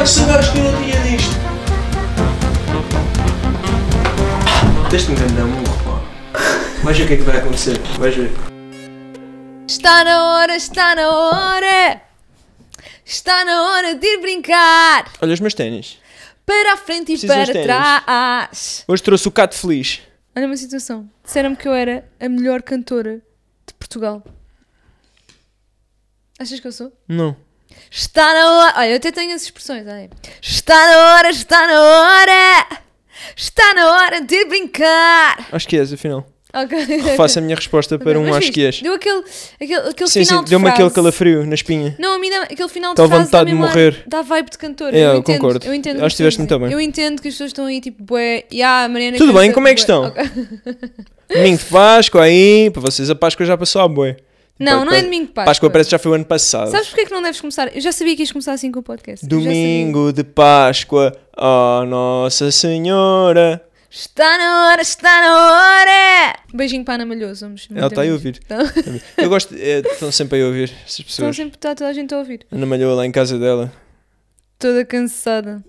que sagares que eu não tinha disto. Deste-me grande amor, pá. Vais ver o que é que vai acontecer. Vais ver. Está na hora, está na hora. Está na hora de ir brincar. Olha os meus ténis. Para a frente e Preciso dos para ténis. trás. Hoje trouxe o Cato Feliz. Olha uma situação. Disseram-me que eu era a melhor cantora de Portugal. Achas que eu sou? Não. Está na hora. Olha, eu até tenho as expressões. Olha. Está na hora, está na hora. Está na hora de ir brincar. Acho que és, afinal. Ok. Faço a minha resposta para um Mas acho viste, que és. Deu aquele Sim, final sim, de deu-me frase. aquele calafrio na espinha. Não, a mim dá aquele final de Dá frase vontade de mesmo morrer. Dá vibe de cantora. É, eu entendo, concordo. Eu entendo. Acho que estiveste muito bem. Eu entendo que as pessoas estão aí tipo, bué, a Mariana Tudo bem, canta como é que bué. estão? Ok. Domingo de Páscoa aí, para vocês a Páscoa já passou, bué. Não, não é domingo de Páscoa. Páscoa parece que já foi o ano passado. Sabes porque é que não deves começar? Eu já sabia que ias começar assim com o podcast. Eu já Domingo de Páscoa, oh Nossa Senhora. sabia. Está na hora, está na hora! Beijinho para a Ana Malhoso, vamos. Ela está aí a ouvir. Eu gosto, estão sempre aí a ouvir essas Estão pessoas. sempre, está toda a gente a ouvir. Ana Malhou lá em casa dela. Toda cansada.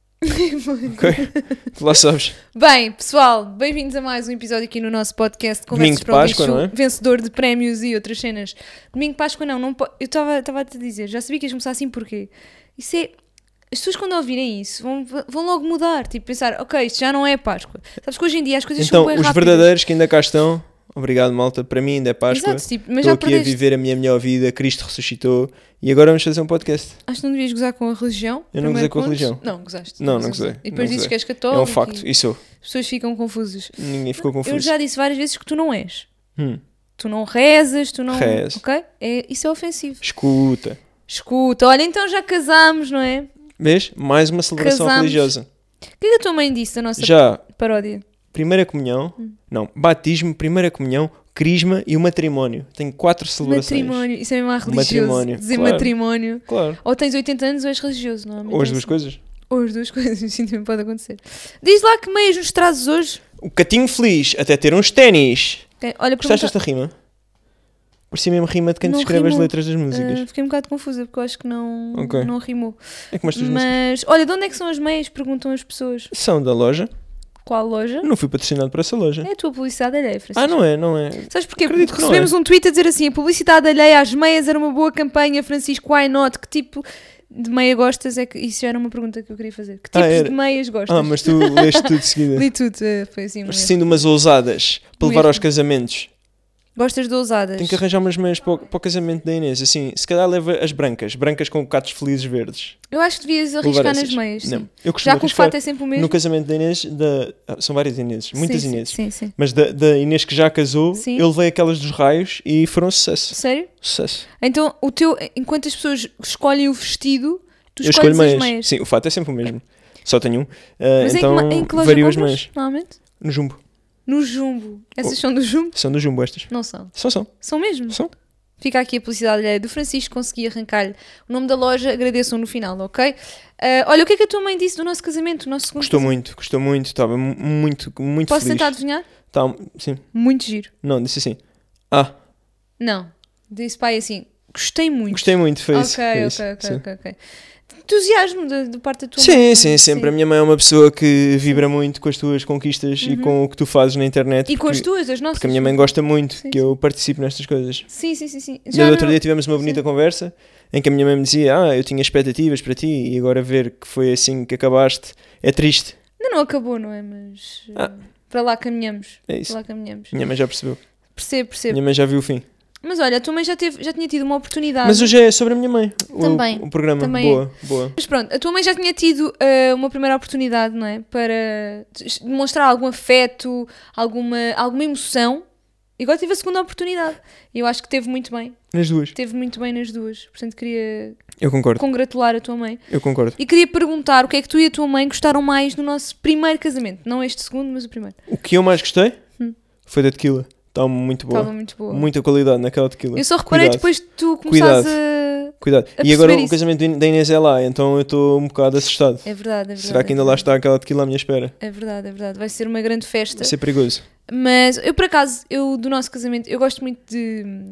Ok? Tu lá sabes. Bem, pessoal, bem-vindos a mais um episódio aqui no nosso podcast Domingo Conversas de para o Páscoa, Bicho, não é? vencedor de prémios e outras cenas. Domingo de Páscoa não eu estava a te dizer, já sabia que ias começar assim porquê? Isso é... As pessoas quando ouvirem isso vão logo mudar, tipo pensar, ok, isto já não é Páscoa. Sabes que hoje em dia as coisas Então, são bem os rápidas. verdadeiros que ainda cá estão, obrigado malta, para mim ainda é Páscoa. Exato, tipo, mas Estou já aqui a perdeste. viver a minha melhor vida, Cristo ressuscitou e agora vamos fazer um podcast. Acho que não devias gozar com a religião. Eu não primeiro gozei com a ponto. religião. Não, gozaste. Não Gozei. gozei, E depois não dizes gozei. que és católico. É um facto, e e sou. as pessoas ficam confusas. Ninguém ficou confuso. Eu já disse várias vezes que tu não és. Hum. Tu não rezas, tu não... Rezo. Ok? Isso é ofensivo. Escuta. Escuta, olha, então já casámos, não é? Vês? Mais uma celebração Casámos. religiosa. O que é que a tua mãe disse da nossa Já, paródia? primeira comunhão, não, batismo, primeira comunhão, crisma e o matrimónio. Tenho 4 celebrações. Matrimónio, isso é mesmo religioso. Matrimónio, Dizer claro. matrimónio. Claro. Ou tens 80 anos ou és religioso, não é? Ou as duas coisas. Ou as duas coisas, sim, também pode acontecer. Diz lá que meias nos trazes hoje. O catinho feliz, até ter uns ténis. Ok, olha, Gostaste desta rima? Parecia mesmo rima de quem te Não escreve as rimou. letras das músicas. Fiquei um bocado confusa porque eu acho que não, Ok. não rimou. É como as tuas músicas. Mas, olha, de onde é que são as meias? Perguntam as pessoas. São da loja. Qual loja? Eu não fui patrocinado por essa loja. É a tua publicidade alheia, Francisco. Ah, não é, não é. Sabes porquê? Acredito Porque que não recebemos um tweet a dizer assim: a publicidade alheia às meias era uma boa campanha, Francisco, why not? Que tipo de meia gostas? É que isso já era uma pergunta que eu queria fazer. Que tipos era. de meias gostas? Ah, mas tu leste tudo de seguida. Li tudo, foi assim. Mas mesmo. sendo umas ousadas para levar Mesmo. aos casamentos. Gostas de ousadas? Tenho que arranjar umas meias para o casamento da Inês. Assim, se calhar leva as brancas. Brancas com catos felizes verdes. Eu acho que devias Vou arriscar levar nas essas. meias. sim. Não. Eu costumo Já que o arriscar fato é sempre o mesmo. no casamento da Inês. São várias Ineses. Muitas sim, Ineses. Sim, sim. Mas da Inês que já casou, Sim. eu levei aquelas dos raios e foram um sucesso. Sério? Sucesso. Então, enquanto as pessoas escolhem o vestido, tu Eu escolhes escolho as meias. Sim, o fato é sempre o mesmo. Só tenho um. Mas Então em que loja vario as compras, meias. normalmente? No Jumbo. No Jumbo. Essas são do Jumbo? São do Jumbo estas. Não são. São. São mesmo? São. Fica aqui a publicidade alheia do Francisco, consegui arrancar-lhe o nome da loja, agradeçam no final, ok? Olha, o que é que a tua mãe disse do nosso casamento, do nosso segundo Gostou muito. Estava muito Posso feliz. tentar adivinhar? Tá, sim. Muito giro. Não, disse assim. Ah, Não. Disse pai assim, gostei muito. gostei muito, foi isso. Ok, foi ok, isso, sim. ok. Entusiasmo da parte da tua mãe. Sim, sempre. A minha mãe é uma pessoa que vibra muito com as tuas conquistas e com o que tu fazes na internet. E com as porque- tuas, as nossas. Porque a minha mãe gosta muito Sim, que eu participe nestas coisas. Sim. E no outro não- dia tivemos uma bonita conversa em que a minha mãe me dizia: eu tinha expectativas para ti e agora ver que foi assim que acabaste é triste. Ainda não acabou, não é? Mas para lá caminhamos. É isso. Para lá caminhamos. Minha mãe já percebeu. Percebo. Minha mãe já viu o fim. Mas olha, a tua mãe já tinha tido uma oportunidade. Mas hoje é sobre a minha mãe. Também, O programa. também Boa. Mas pronto, a tua mãe já tinha tido uma primeira oportunidade, não é? Para demonstrar algum afeto, alguma emoção. E agora tive a segunda oportunidade. E eu acho que teve muito bem. Nas duas. Teve muito bem nas duas. Portanto, queria Eu concordo. congratular a tua mãe. Eu concordo. E queria perguntar o que é que tu e a tua mãe gostaram mais do nosso primeiro casamento. Não este segundo, mas o primeiro. O que eu mais gostei foi da tequila. Estava muito boa. Estava muito boa. Muita qualidade naquela tequila. Eu só reparei Cuidado. depois de tu começares a... Cuidado. a E agora perceber o isso. casamento da Inês é lá, então eu estou um bocado assustado. É verdade. Será que ainda lá está aquela tequila à minha espera? É verdade. Vai ser uma grande festa. Vai ser perigoso. Mas eu, por acaso, do nosso casamento, eu gosto muito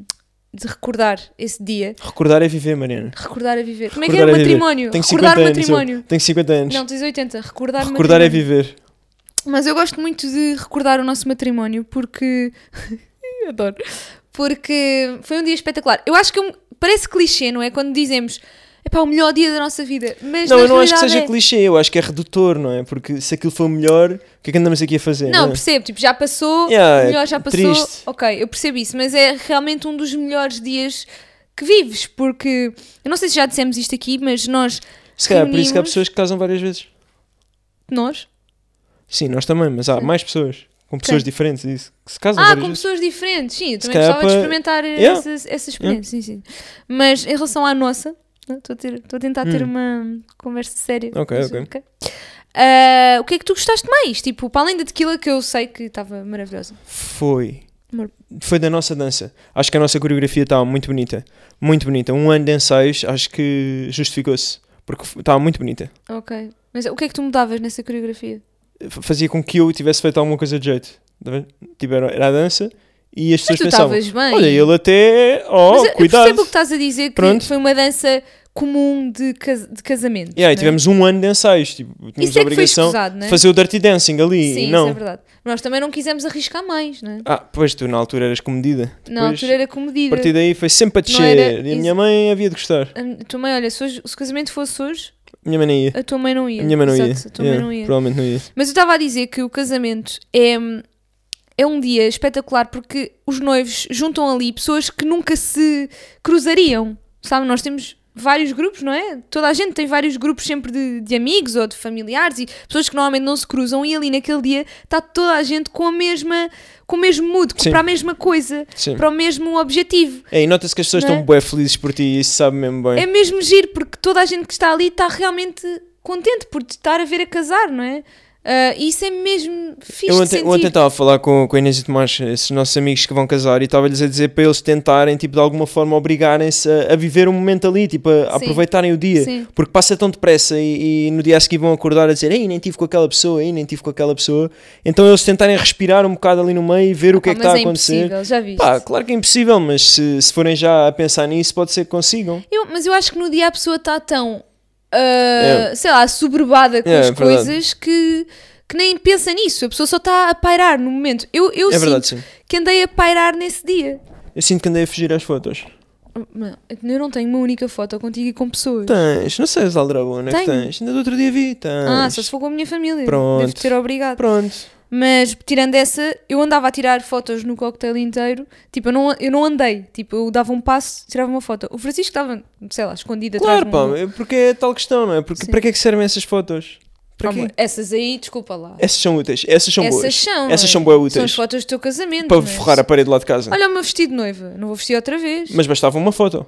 de recordar esse dia. Recordar é viver, Mariana. Recordar é viver. Como é que Recordar era é viver. matrimónio? Tenho Recordar 50 anos. matrimónio. Tenho 50 anos. Não, tens 80. Recordar Recordar é matrimónio. viver. Mas eu gosto muito de recordar o nosso matrimónio porque... Adoro. Porque foi um dia espetacular. Eu acho que parece clichê, não é? Quando dizemos... Epá, o melhor dia da nossa vida. Mas Não, na eu não acho que realidade seja clichê, eu acho que é redutor, não é? Porque se aquilo for o melhor, o que é que andamos aqui a fazer? Não, é? percebo, tipo, já passou, Yeah, o melhor já passou, triste. ok, eu percebo isso, mas é realmente um dos melhores dias que vives, porque, eu não sei se já dissemos isto aqui, mas nós Se calhar, por isso que há reunimos- pessoas que casam várias vezes. Nós? Sim, nós também, mas há mais pessoas, com pessoas diferentes, isso, que se casam Ah, várias com vezes. pessoas diferentes, sim, eu também calhar gostava de para- experimentar Yeah. essa experiência, sim, sim. Mas em relação à nossa, estou a tentar ter uma conversa séria. Ok, mas, ok. O que é que tu gostaste mais? Tipo, para além da tequila que eu sei que estava maravilhosa. Foi. Amor. Foi da nossa dança. Acho que a nossa coreografia estava muito bonita. Muito bonita. Um ano de ensaios, acho que justificou-se. Porque estava muito bonita. Ok. Mas o que é que tu mudavas nessa coreografia? Fazia com que eu tivesse feito alguma coisa de jeito. Tá vendo? Tipo, era a dança e as pessoas tu pensavam... estavas bem. Olha, ele até... Oh, Mas eu cuidado. percebo o que estás a dizer, que Pronto. foi uma dança comum de casamento. Yeah, e não é? tivemos um ano de ensaios. Tipo, tínhamos Isso a é que foi obrigação escusado, não de é? fazer o dirty dancing ali. Sim, e não. isso é verdade. Nós também não quisemos arriscar mais, não é? Ah, pois tu na altura eras comedida. Na Depois, altura era a comedida. partir daí foi sempre a Não descer. era- E a minha mãe havia de gostar. A tua mãe, olha, se o casamento fosse hoje, A minha mãe nem ia. a tua mãe não ia. A minha mãe não ia. Exato, a tua mãe não ia. Provavelmente não ia. Mas eu estava a dizer que o casamento é um dia espetacular porque os noivos juntam ali pessoas que nunca se cruzariam. Sabe, nós temos vários grupos, não é? Toda a gente tem vários grupos sempre de amigos ou de familiares e pessoas que normalmente não se cruzam e ali naquele dia está toda a gente com o mesmo mood, Sim. para a mesma coisa, Sim. para o mesmo objetivo. É, e nota-se que as pessoas Não é? estão bué felizes por ti e isso sabe mesmo bem. É mesmo giro porque toda a gente que está ali está realmente contente por te estar a ver a casar, não é? E isso é mesmo fixe Eu de ontem sentir. estava a falar com a Inês e o Tomás, esses nossos amigos que vão casar, e estava-lhes a dizer para eles tentarem, tipo, de alguma forma, obrigarem-se a viver um momento ali, tipo, a Sim. aproveitarem o dia. Sim. Porque passa tão depressa e no dia a seguir vão acordar a dizer ei, nem tive com aquela pessoa, ei, nem tive com aquela pessoa. Então eles tentarem respirar um bocado ali no meio e ver o que é que Mas está a é acontecer. impossível, já viste? Pá, claro que é impossível, mas se forem já a pensar nisso, pode ser que consigam. Mas eu acho que no dia a pessoa está tão, É. sei lá, soberbada com É, as é verdade. coisas que nem pensa nisso. A pessoa só está a pairar no momento. Eu É sinto verdade, sim. que andei a pairar nesse dia. Eu sinto que andei a fugir às fotos. Não, eu não tenho uma única foto contigo e com pessoas. Tens, não sei as aldrabona que Tenho. tens. Ainda do outro dia vi, tens. Ah, só se for com a minha família. Pronto. Devo ter obrigado. Pronto. Mas tirando essa, eu andava a tirar fotos no cocktail inteiro. Tipo, eu não andei. Tipo, eu dava um passo, tirava uma foto. O Francisco estava, sei lá, escondido Claro, atrás de pá, porque é tal questão, não é? Porque Sim. para que é que servem essas fotos? Para quê? Amor, essas aí, desculpa lá. Essas são úteis, essas são boas. são. Essas não são é? boas São as úteis. fotos do teu casamento. Para mas- forrar a parede lá de casa. Olha o meu vestido de noiva. Não vou vestir outra vez. Mas bastava uma foto.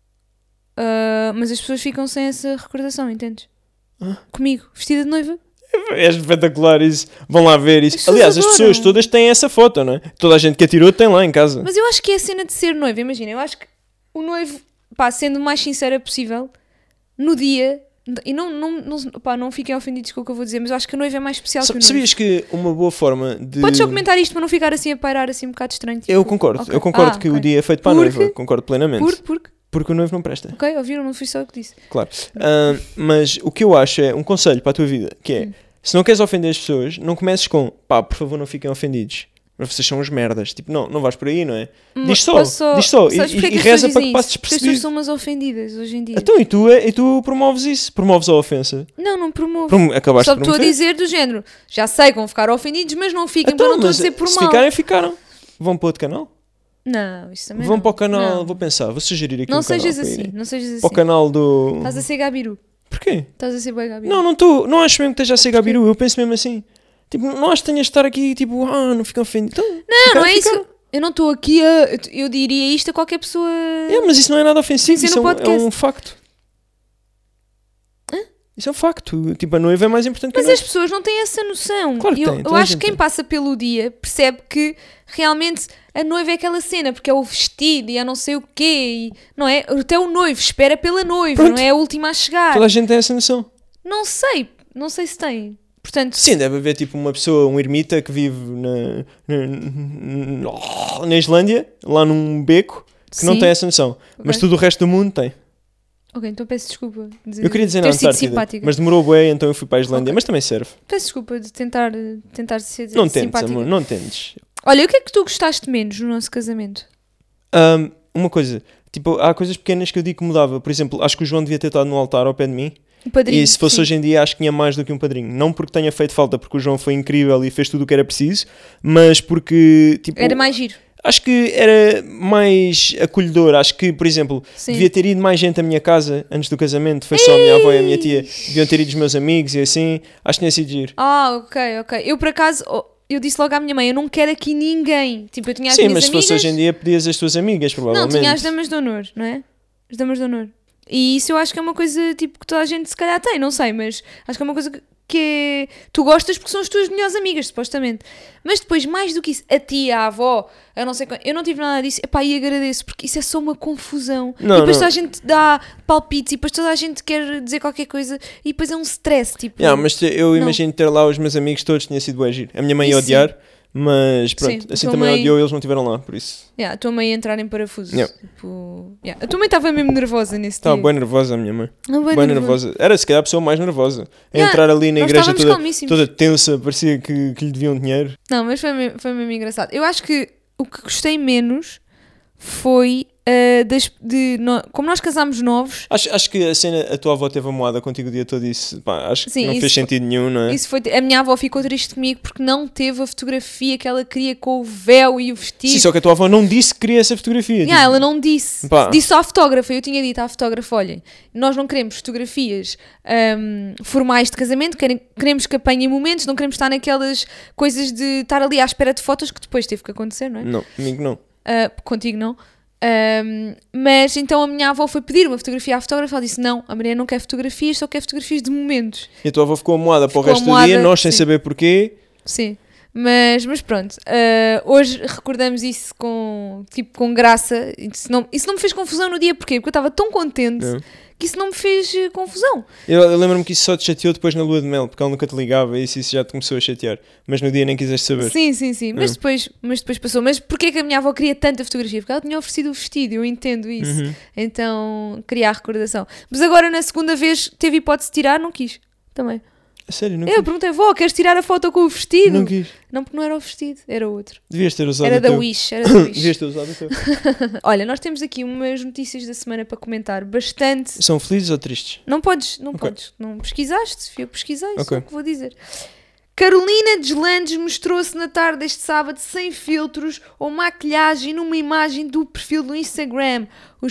Mas as pessoas ficam sem essa recordação, entendes? Ah. Comigo, vestida de noiva. É espetacular isso. Vão lá ver isso. As pessoas Aliás, as adoram. pessoas todas têm essa foto, não é? Toda a gente que a tirou tem lá em casa. Mas eu acho que é a cena de ser noiva. Imagina, eu acho que o noivo, pá, sendo o mais sincera possível, no dia, e não fiquem ofendidos com o que eu vou dizer, mas eu acho que a noiva é mais especial que o noivo. Sabias que uma boa forma de... Podes só comentar isto para não ficar assim a pairar assim um bocado estranho. Tipo, Eu concordo. ok. Eu concordo que ok. o dia é feito para a Porque- noiva. Concordo plenamente. Porque, Porque o noivo não presta. ok, ouviram, não fui só eu que disse. Claro. Mas o que eu acho é um conselho para a tua vida, que é, se não queres ofender as pessoas, não comeces com, pá, por favor não fiquem ofendidos. Mas vocês são uns merdas. Tipo, não vais por aí, não é? Diz só. Diz só. Sabes porque é E que as reza pessoas para que dizem passes isso? Porque as pessoas despercebido. são umas ofendidas hoje em dia. Então, e tu promoves isso. Promoves a ofensa. Não promovo. Acabaste Só de estou a promover. dizer do género. Já sei que vão ficar ofendidos, mas não fiquem Então, para não estou a mas dizer por se mal. ficarem, ficaram. Vão para outro canal? Não, isso também Vão não. para o canal, Não. vou pensar, vou sugerir aqui Não um canal. sejas para assim, irem. não sejas assim. Para o canal do... Estás a ser Gabiru. Porquê? Estás a ser bem Gabiru. Não não acho mesmo que esteja a ser Gabiru, eu penso mesmo assim. Tipo, não acho que tenhas de estar aqui, tipo, não ficam ofendidos. Então, Não é isso. Eu não estou aqui a... Eu diria isto a qualquer pessoa... Mas isso não é nada ofensivo, Sem ser isso no é podcast. um facto. Isso é um facto. Tipo, a noiva é mais importante que a Mas noiva. as pessoas não têm essa noção. Claro que eu têm, eu toda a acho gente que quem tem. passa pelo dia percebe que realmente a noiva é aquela cena, porque é o vestido e a não sei o quê, e, não é? Até o noivo espera pela noiva, Pronto. não é a última a chegar. Toda a gente tem essa noção. Não sei se tem. Portanto, Sim, deve haver tipo uma pessoa, um ermita que vive na Islândia, lá num beco, que não tem essa noção. Mas tudo o resto do mundo tem. Ok, então peço desculpa eu queria dizer na Antártida, mas demorou bué, então eu fui para a Islândia, mas também serve. Peço desculpa de tentar ser não simpática. Não tentes, amor, não tentes. Olha, o que é que tu gostaste menos no nosso casamento? Uma coisa, tipo, há coisas pequenas que eu digo que mudava. Por exemplo, acho que o João devia ter estado no altar ao pé de mim. Um padrinho, e se fosse hoje em dia, acho que tinha mais do que um padrinho. Não porque tenha feito falta, porque o João foi incrível e fez tudo o que era preciso, mas porque, tipo... Era mais giro. Acho que era mais acolhedor. Acho que, por exemplo, devia ter ido mais gente à minha casa antes do casamento. Foi só a minha avó e a minha tia. Deviam ter ido os meus amigos e assim. Acho que tinha sido giro. Ok. Eu, por acaso, eu disse logo à minha mãe, eu não quero aqui ninguém. Tipo, eu tinha as minhas amigas... Sim, mas se fosse hoje em dia, pedias as tuas amigas, provavelmente. Não, tinha as damas de honor, não é? As damas de honor. E isso eu acho que é uma coisa, tipo, que toda a gente se calhar tem, não sei, mas acho que é uma coisa que tu gostas porque são as tuas melhores amigas, supostamente. Mas depois, mais do que isso, a tia, a avó, a não sei quando, eu não tive nada disso, epá, e agradeço, porque isso é só uma confusão. E depois toda a gente dá palpites, e depois toda a gente quer dizer qualquer coisa, e depois é um stress, tipo... mas eu imagino ter lá os meus amigos todos, tinha sido bué giro. A minha mãe ia odiar, mas pronto, assim também odiou e eles não estiveram lá, por isso. A tua mãe ia entrar em parafusos. Tipo, a tua mãe estava mesmo nervosa nesse dia. Estava bem nervosa a minha mãe. Bem nervosa. Era se calhar a pessoa mais nervosa. A entrar ali na igreja toda tensa, parecia que lhe deviam dinheiro. Não, mas foi mesmo engraçado. Eu acho que o que gostei menos foi... como nós casámos novos... Acho que a tua avó teve a moada contigo o dia todo e isso, acho que não fez sentido nenhum, não é? A minha avó ficou triste comigo porque não teve a fotografia que ela queria com o véu e o vestido. Sim, só que a tua avó não disse que queria essa fotografia. Tipo... Ela não disse. Disse só à fotógrafa. Eu tinha dito à fotógrafa, olhem, nós não queremos fotografias formais de casamento, queremos que apanhem momentos, não queremos estar naquelas coisas de estar ali à espera de fotos que depois teve que acontecer, não é? Não, comigo não. Contigo não. Mas então a minha avó foi pedir uma fotografia à fotógrafa. Ela disse: não, a Maria não quer fotografias, só quer fotografias de momentos. E a tua avó ficou amoada para o resto do dia, nós sem saber porquê. Sim, mas pronto, hoje recordamos isso com graça. Isso não me fez confusão no dia, porquê? Porque eu estava tão contente que isso não me fez confusão. Eu lembro-me que isso só te chateou depois na lua de mel, porque ela nunca te ligava e isso já te começou a chatear. Mas no dia nem quiseste saber. Sim. Mas depois passou. Mas porquê que a minha avó queria tanta fotografia? Porque ela tinha oferecido o vestido, eu entendo isso. Então queria a recordação. Mas agora na segunda vez teve hipótese de tirar, não quis. Também. A sério, não Eu perguntei, vó, queres tirar a foto com o vestido? Não quis. Não, porque não era o vestido, era outro. Devias ter usado Era da Wish. Devias ter usado o teu. Olha, nós temos aqui umas notícias da semana para comentar, bastante... São felizes ou tristes? Não podes. Não pesquisaste, eu pesquisei, só o que vou dizer. Carolina Deslandes mostrou-se na tarde deste sábado sem filtros ou maquilhagem numa imagem do perfil do Instagram.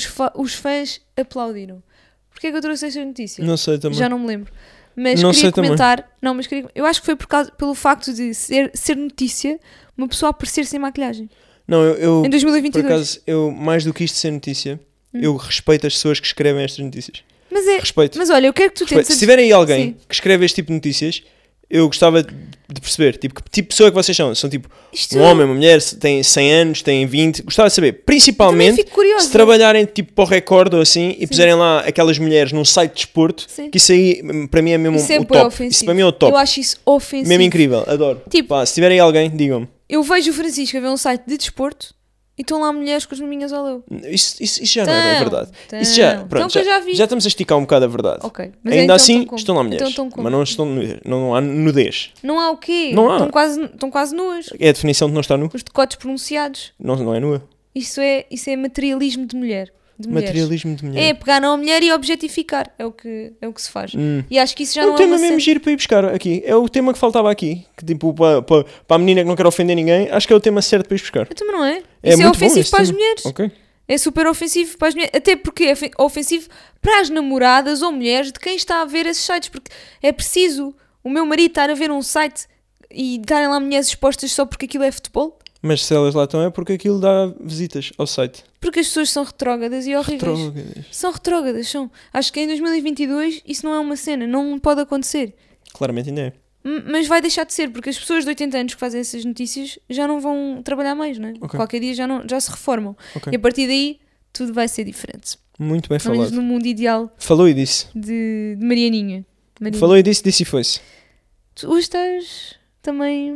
Os fãs aplaudiram. Porquê é que eu trouxe esta notícia? Não sei também. Já não me lembro. Mas não queria comentar, eu acho que foi pelo facto de ser notícia uma pessoa aparecer sem maquilhagem. Não, eu em 2022. Por acaso, mais do que isto ser notícia, eu respeito as pessoas que escrevem estas notícias. Respeito. Mas olha, eu quero que tu tentes... Se tiver aí alguém que escreve este tipo de notícias, eu gostava de perceber, tipo, que tipo de pessoa é que vocês são? São tipo um homem, uma mulher, têm 100 anos, têm 20, gostava de saber, principalmente se trabalharem tipo para o Record ou assim e puserem lá aquelas mulheres num site de desporto, que isso aí para mim é mesmo o top. Ofensivo. Isso para mim é o top. Eu acho isso ofensivo. Mesmo incrível, adoro. Tipo, se tiver aí alguém, digam-me. Eu vejo o Francisco a ver um site de desporto e estão lá mulheres com as maminhas ao leu. Isso já não é verdade. Isso já, pronto, já estamos a esticar um bocado a verdade. Okay. Mas ainda então, assim, estão lá mulheres. Mas não estão não há nudez. Não há o quê? Não há. Estão quase nuas. É a definição de não estar nu. Os decotes pronunciados. Não é nua. Isso é materialismo de mulher. Materialismo de mulher. É pegar na mulher e objetificar. É o que se faz. E acho que isso já não é um tema mesmo giro para ir buscar aqui. É o tema que faltava aqui. Que tipo, para a menina que não quer ofender ninguém, acho que é o tema certo para ir buscar. Então não é? Isso é ofensivo para as mulheres. Okay. É super ofensivo para as mulheres. Até porque é ofensivo para as namoradas ou mulheres de quem está a ver esses sites. Porque é preciso o meu marido estar a ver um site e estarem lá mulheres expostas só porque aquilo é futebol. Mas se elas lá estão é porque aquilo dá visitas ao site. Porque as pessoas são retrógradas e horríveis. São retrógradas, são. Acho que em 2022 isso não é uma cena, não pode acontecer. Claramente ainda é. Mas vai deixar de ser, porque as pessoas de 80 anos que fazem essas notícias já não vão trabalhar mais, não é? Okay. Qualquer dia já se reformam. Okay. E a partir daí tudo vai ser diferente. Muito bem falado. No mundo ideal. Falou e disse. De Marianinha. Falou e disse e foi-se. Tu hoje estás também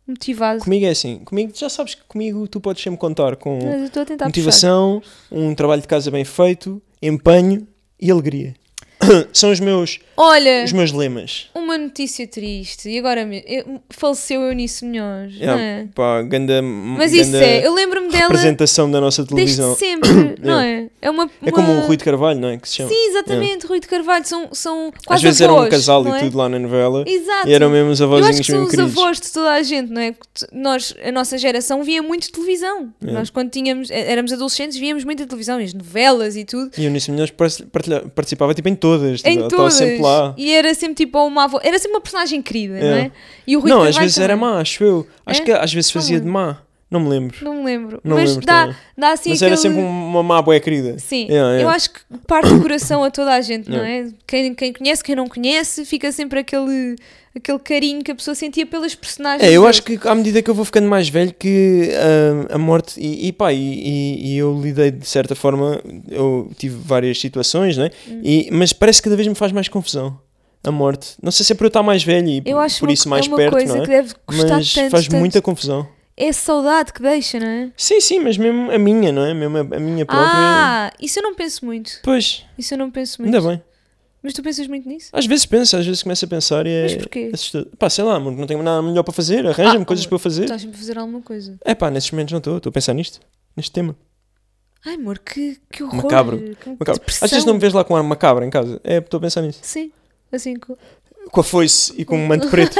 motivado. Comigo é assim, já sabes que comigo tu podes sempre contar com Mas eu estou a tentar motivação, um trabalho de casa bem feito, empenho e alegria. São os meus lemas. Uma notícia triste. E agora faleceu Eunice Munhoz, não é? Pá, Mas isso eu lembro-me dela. Representação da nossa televisão. Desde sempre, não é? É como o Rui de Carvalho, não é? Que se chama. Sim, exatamente. Rui de Carvalho são quase às vezes avós, era um casal não e é? tudo lá na novela. Exato. E eram mesmo os avózinhos. Eu acho que são mesmo os queridos. avós de toda a gente, não é? A nossa geração via muito televisão. Nós quando éramos adolescentes víamos muita televisão, e as novelas e tudo. E o Eunice Munhoz participava tipo em todas. Em ela todas. Estava sempre lá. E era sempre tipo uma avó. Era sempre uma personagem querida, não é? E o Rui de Não, Carvalho às vezes também. era má, acho eu. Acho que às vezes fazia de má. Não me lembro. Não me lembro. Não Mas lembro dá também. assim Mas aquele... era sempre uma má bué querida. Sim, eu acho que parte do coração a toda a gente, não é? Quem conhece, quem não conhece, fica sempre aquele carinho que a pessoa sentia pelas personagens. Eu acho que à medida que eu vou ficando mais velho que a morte e eu lidei de certa forma, eu tive várias situações, não é? Mas parece que cada vez me faz mais confusão a morte. Não sei se é por eu estar mais velho e por isso mais perto, coisa não é? Que deve custar mas tanto, faz muita confusão. É a saudade que deixa, não é? Sim, mas mesmo a minha, não é? Mesmo a minha própria. Isso eu não penso muito. Pois. Isso eu não penso muito. Ainda bem. Mas tu pensas muito nisso? Às vezes penso, às vezes começo a pensar e é. Mas porquê? Assustador. Pá, sei lá, amor, não tenho nada melhor para fazer, arranja-me coisas para eu fazer. Estás sempre a fazer alguma coisa. Nesses momentos não estou a pensar neste tema. Ai, amor, que horror. Macabro. Às vezes não me vês lá com um ar macabro em casa. Estou a pensar nisto. Sim, assim com a foice e com um manto preto.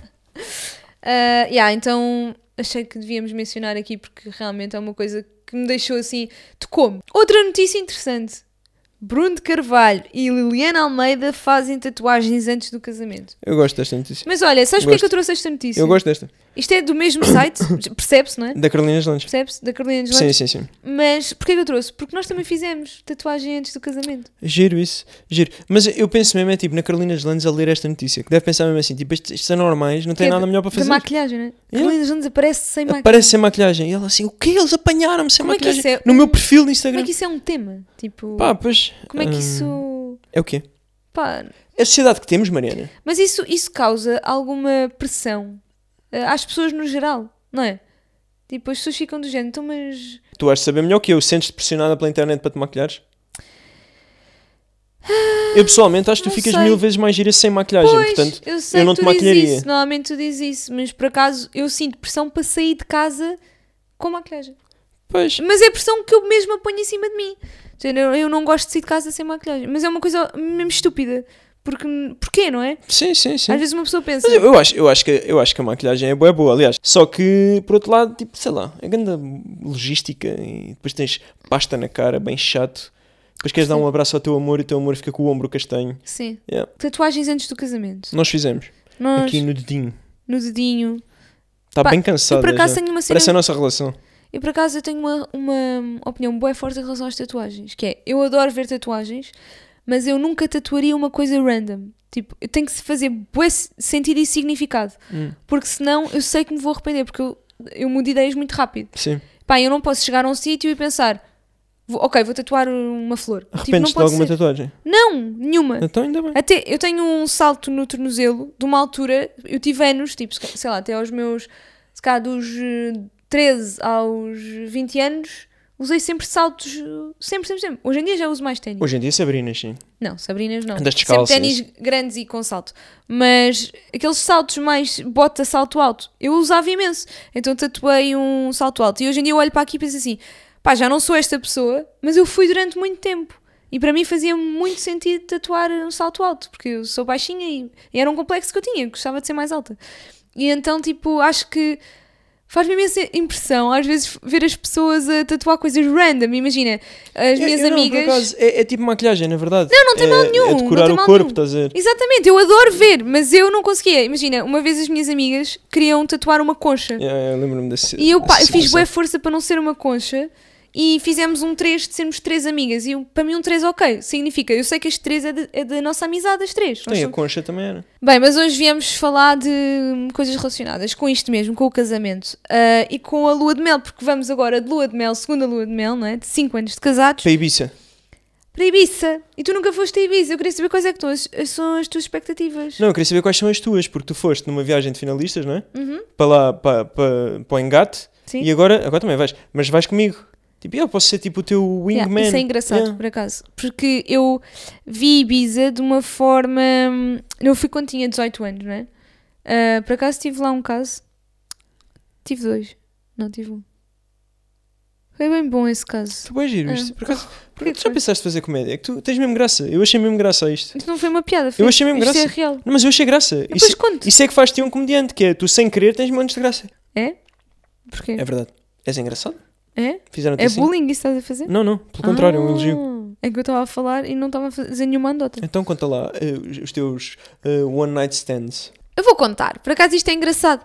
Então achei que devíamos mencionar aqui porque realmente é uma coisa que me deixou assim, tocou-me. Outra notícia interessante. Bruno de Carvalho e Liliana Almeida fazem tatuagens antes do casamento. Eu gosto desta notícia. Mas olha, sabes porque é que eu trouxe esta notícia? Eu gosto desta. Isto é do mesmo site, percebe-se, não é? Da Carolina Lange. Percebe-se? Da Carolina Lange. Sim. Mas porquê que eu trouxe? Porque nós também fizemos tatuagem antes do casamento. Giro isso, giro. Mas eu penso mesmo, tipo, na Carolina Lange a ler esta notícia, que deve pensar mesmo assim, tipo, estes são normais, não tem nada melhor para fazer. Da maquilhagem, não é? Carolina Lange aparece sem maquilhagem. Aparece sem maquilhagem. E ela assim, o quê? Eles apanharam-me sem maquilhagem? É no meu perfil no Instagram. Como é que isso é um tema? Tipo, pois... Como é que isso... É o quê? Pá... É a sociedade que temos, Mariana. Mas isso causa alguma pressão às pessoas no geral, não é? Tipo, as pessoas ficam do género, então mas... Tu has de saber melhor que eu, sentes-te pressionada pela internet para te maquilhares? Eu pessoalmente acho que tu ficas 1000 vezes mais gira sem maquilhagem, portanto eu não te maquilharia. Isso. Normalmente tu dizes isso, mas por acaso eu sinto pressão para sair de casa com maquilhagem. Pois. Mas é pressão que eu mesma ponho em cima de mim. Eu não gosto de sair de casa sem maquilhagem, mas é uma coisa mesmo estúpida. Porquê, não é? Sim. Às vezes uma pessoa pensa... Mas eu acho que a maquilhagem é boa, aliás. Só que, por outro lado, tipo, sei lá, é grande logística e depois tens pasta na cara, bem chato. Depois queres dar um abraço ao teu amor e o teu amor fica com o ombro castanho. Sim. Tatuagens antes do casamento. Nós fizemos. Aqui no dedinho. No dedinho. Está bem cansado. Eu por acaso tenho uma cena... Parece a nossa relação. Eu por acaso tenho uma opinião bué forte em relação às tatuagens. Que é, eu adoro ver tatuagens, mas eu nunca tatuaria uma coisa random. Tipo, eu tenho que fazer bué sentido e significado. Porque senão eu sei que me vou arrepender, porque eu mudo ideias muito rápido. Sim. Pá, eu não posso chegar a um sítio e pensar, vou tatuar uma flor. Arrependes-te de alguma tatuagem? Não, nenhuma. Então ainda bem. Até eu tenho um salto no tornozelo de uma altura, eu tive anos, tipo, sei lá, até aos meus, se calhar dos 13 aos 20 anos, usei sempre saltos, sempre. Hoje em dia já uso mais ténis. Hoje em dia Sabrinas, sim. Não, Sabrinas não. Andas descalço. Sempre ténis grandes e com salto. Mas aqueles saltos mais bota salto alto, eu usava imenso. Então tatuei um salto alto. E hoje em dia eu olho para aqui e penso assim, pá, já não sou esta pessoa, mas eu fui durante muito tempo. E para mim fazia muito sentido tatuar um salto alto, porque eu sou baixinha e era um complexo que eu tinha, eu gostava de ser mais alta. E então, tipo, acho que faz-me imensa impressão, às vezes, ver as pessoas a tatuar coisas random. Imagina, as minhas amigas... Por acaso, é tipo maquilhagem, na verdade. Não tem mal nenhum. É decorar o corpo, estás a ver? Exatamente, eu adoro ver, mas eu não conseguia. Imagina, uma vez as minhas amigas queriam tatuar uma concha. Eu lembro-me desse. E eu fiz boa força para não ser uma concha. E fizemos um 3 de sermos 3 amigas. E para mim um 3 ok. Significa, eu sei que este 3 é da nossa amizade, as 3. Tem, a concha também era. Bem, mas hoje viemos falar de coisas relacionadas com isto mesmo, com o casamento. E com a lua de mel, porque vamos agora de lua de mel, segunda lua de mel, não é? De 5 anos de casados. Para Ibiza. para Ibiza. E tu nunca foste a Ibiza. Eu queria saber quais é que são as tuas expectativas. Não, eu queria saber quais são as tuas, porque tu foste numa viagem de finalistas, não é? Para lá, para o Engate. Sim. E agora também vais. Mas vais comigo. Tipo, eu posso ser tipo o teu wingman. Isso é engraçado, por acaso. Porque eu vi Ibiza de uma forma... Eu fui quando tinha 18 anos, não é? Por acaso tive lá um caso. Tive 2. Não, tive 1. Foi bem bom esse caso. Tu vais giro isto. Por acaso, Porquê tu já pensaste fazer comédia? É que tu tens mesmo graça. Eu achei mesmo graça a isto. Isto não foi uma piada. Eu achei mesmo isto graça. é real. Não, mas eu achei graça. Depois conto. Isso é que faz-te um comediante, que é tu sem querer tens montes de graça. É? Porquê? É verdade. És engraçado. É? Fizeram-te É assim. bullying isso estás a fazer? Não. Pelo contrário, é um elogio. É que eu estava a falar e não estava a fazer nenhuma andota. Então conta lá os teus one night stands. Eu vou contar. Por acaso isto é engraçado.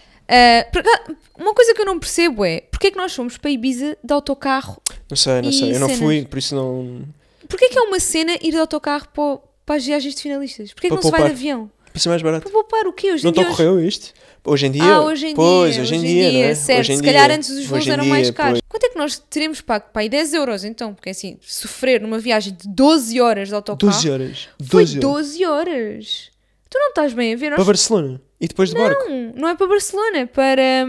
Uma coisa que eu não percebo é porque é que nós fomos para Ibiza de autocarro? Não sei. Eu não fui, por isso não... Porquê é que é uma cena ir de autocarro para as viagens de finalistas? Porquê é que Para não se vai de poupar. avião? Para ser mais barato. Para poupar o quê? Hoje em Não te dia ocorreu isto? Hoje em dia? hoje em dia. Pois, hoje em dia, não é? Certo. Hoje em Se calhar dia. antes os Hoje voos em eram dia, mais caros. pois. Quanto é que nós teremos pago? Pá, aí 10 euros então, porque assim, sofrer numa viagem de 12 horas de autocarro. 12 horas. Foi 12 horas. Tu não estás bem a ver? Para Barcelona. E depois de barco. Não é para Barcelona, é para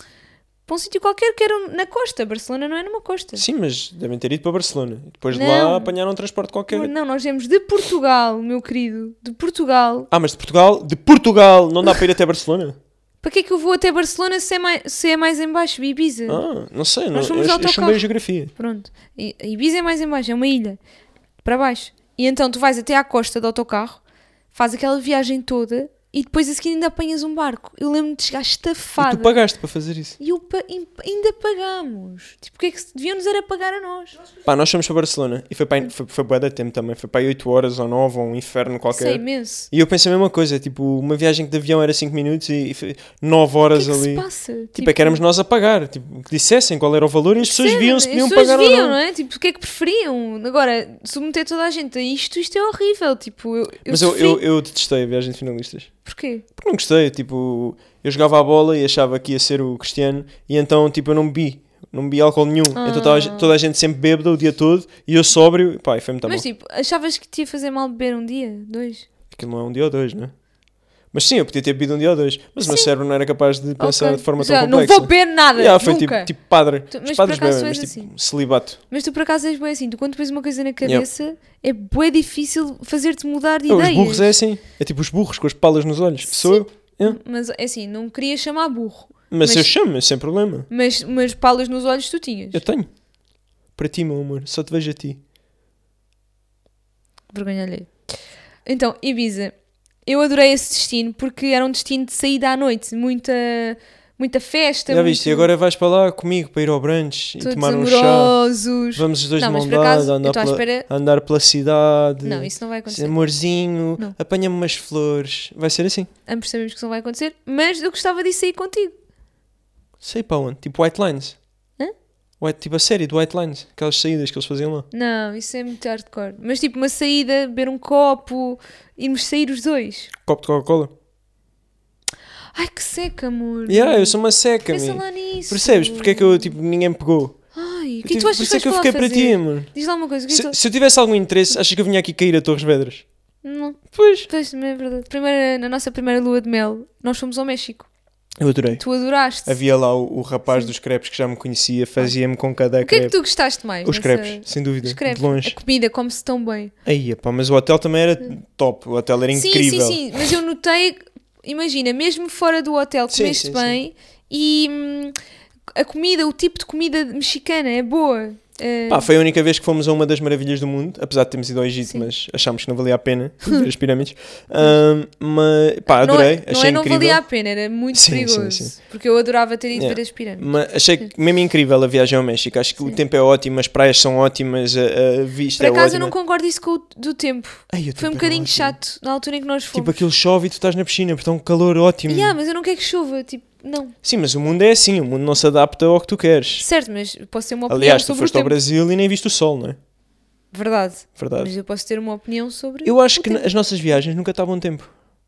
um sítio qualquer que era na costa. Barcelona não é numa costa. Sim, mas devem ter ido para Barcelona. E depois de Não. lá apanharam um transporte qualquer. Não, nós viemos de Portugal, meu querido. De Portugal. Mas de Portugal não dá para ir até Barcelona? Para que é que eu vou até Barcelona se é mais em baixo? Ibiza. Não sei. Nós Não, fomos de eu autocarro. chumbei a geografia. Pronto. Ibiza é mais em baixo, é uma ilha. Para baixo. E então tu vais até à costa de autocarro, fazes aquela viagem toda e depois a seguir ainda apanhas um barco. Eu lembro-me de chegar estafada. E tu pagaste para fazer isso? E ainda pagámos. Tipo, o que é que deviam-nos era pagar a nós? Nós fomos para Barcelona e foi bué de tempo também. Foi para aí 8 horas ou 9 ou um inferno qualquer. Isso é imenso. E eu pensei a mesma coisa. Tipo, uma viagem de avião era 5 minutos e foi 9 horas O que é que ali. se passa? Tipo, é que éramos nós a pagar. Tipo, que dissessem qual era o valor e as pessoas viam se podiam as pessoas pagar ou viam, não. é? Tipo, o que é que preferiam? Agora, submeter toda a gente a isto é horrível. Tipo, Mas sofri. eu detestei a viagem de finalistas. Porquê? Porque não gostei. Tipo, eu jogava a bola e achava que ia ser o Cristiano e então, tipo, eu não bebi. Não bebi álcool nenhum. Então toda a gente sempre bêbada o dia todo e eu sóbrio. Pá, e foi muito mal. Mas tipo, achavas que te ia fazer mal beber um dia? 2? Aquilo não é um dia ou dois, não é? Mas sim, eu podia ter bebido um dia ou dois. Mas o meu cérebro não era capaz de pensar de forma tão complexa. Não vou beber nada, Foi nunca. tipo padre. Mas Os por padres acaso bebem, és mas tipo assim. celibato. Mas tu por acaso és bem assim, tu quando tens uma coisa na cabeça é bué difícil fazer-te mudar de Os ideias. burros é assim. É tipo os burros com as palas nos olhos. Sou eu. Yeah. Mas é assim, não me queria chamar burro. Mas eu chamo, sem problema. Mas palas nos olhos tu tinhas. Eu tenho. Para ti, meu amor. Só te vejo a ti. Vergonha alheia. Então, Ibiza. Eu adorei esse destino porque era um destino de saída à noite. Muita festa. Já viste? E agora vais para lá comigo para ir ao brunch e todos tomar um chá. amorosos. Vamos os dois Não, de mas mão por acaso, dada, eu estou à espera... andar pela cidade. Não, isso não vai acontecer. Amorzinho, Não. apanha-me umas flores. Vai ser assim. Ambos sabemos que isso não vai acontecer, mas eu gostava de sair contigo. Sei para onde? Tipo White Lines. Tipo a série de White Lines. Aquelas saídas que eles faziam lá. Não, isso é muito hardcore. Mas tipo uma saída, beber um copo, irmos sair os dois. Copo de Coca-Cola. Ai, que seca, amor. Eu sou uma seca, Pensa amigo. lá nisso. Percebes? Porque é que eu, tipo, ninguém me pegou? Ai, o que é que tu achas Por isso é que eu vais fiquei lá para ti, fazer? amor. Diz lá uma coisa. O que é que tu... Se eu tivesse algum interesse, achas que eu vinha aqui cair a Torres Vedras? Não, Pois. também é verdade. Na nossa primeira lua de mel, nós fomos ao México. Eu adorei. Tu adoraste. Havia lá o rapaz dos crepes que já me conhecia, fazia-me com cada O que é crepe. que tu gostaste mais? Os nessa- crepes, sem dúvida. Os crepes. De longe. A comida, come-se tão bem. Aí, pá, mas o hotel também era top. O hotel era incrível. Sim, mas eu notei, imagina, mesmo fora do hotel Sim, comeste sim, bem e a comida, o tipo de comida mexicana é boa. Pá, foi a única vez que fomos a uma das maravilhas do mundo, apesar de termos ido ao Egito, Sim. mas achámos que não valia a pena ver as pirâmides. Mas, pá, adorei, achei não incrível. valia a pena, era muito Sim, perigoso. sim. Porque eu adorava ter ido Yeah. ver as pirâmides. Mas achei que mesmo incrível a viagem ao México. Acho que o tempo é ótimo, as praias são ótimas, a vista Por é acaso eu ótima. não concordo isso com o do tempo. Ai, o Foi tempo um era bocadinho ótimo. chato na altura em que nós fomos. Tipo, aquilo chove e tu estás na piscina, porque está um calor ótimo. Yeah, mas eu não quero que chova, tipo, não. Sim, mas o mundo é assim, o mundo não se adapta ao que tu queres. Certo, mas posso ter uma opinião Aliás, tu sobre foste o ao tempo. Brasil e nem viste o sol, não é? Verdade. Verdade. Mas eu posso ter uma opinião sobre Eu acho o que tempo. as nossas viagens nunca estavam tempo.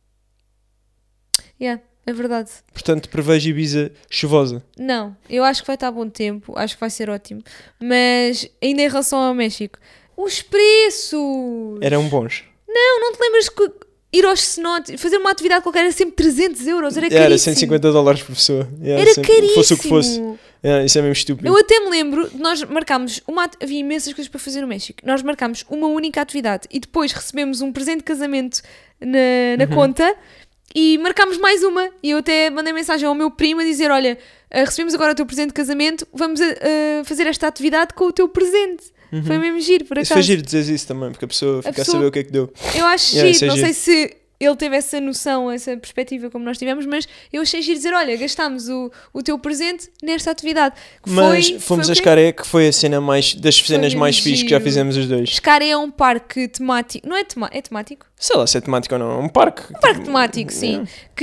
Yeah, é verdade. Portanto, prevejo Ibiza chuvosa. Não, eu acho que vai estar bom tempo, acho que vai ser ótimo. Mas ainda em relação ao México, Os preços! Eram bons. Não te lembras que ir aos cenotes, fazer uma atividade qualquer era sempre 300 euros, era caríssimo. Era $150 por pessoa. Era caríssimo. Fosse o que fosse. Isso é mesmo estúpido. Eu até me lembro de nós marcámos havia imensas coisas para fazer no México. Nós marcámos uma única atividade e depois recebemos um presente de casamento na conta e marcámos mais uma. E eu até mandei mensagem ao meu primo a dizer: olha, recebemos agora o teu presente de casamento, vamos fazer esta atividade com o teu presente. Foi mesmo giro, por acaso. Isso foi giro dizer isso também, porque a pessoa fica a saber o que é que deu. Eu acho giro, não sei se ele teve essa noção, essa perspectiva como nós tivemos, mas eu achei giro dizer: olha, gastámos o teu presente nesta atividade. Mas fomos a Xcaré, que foi a cena das cenas mais fixes que já fizemos os dois. Xcaré é um parque temático, não é temático? É temático? Sei lá se é temático ou não, é um parque. Um parque temático, sim.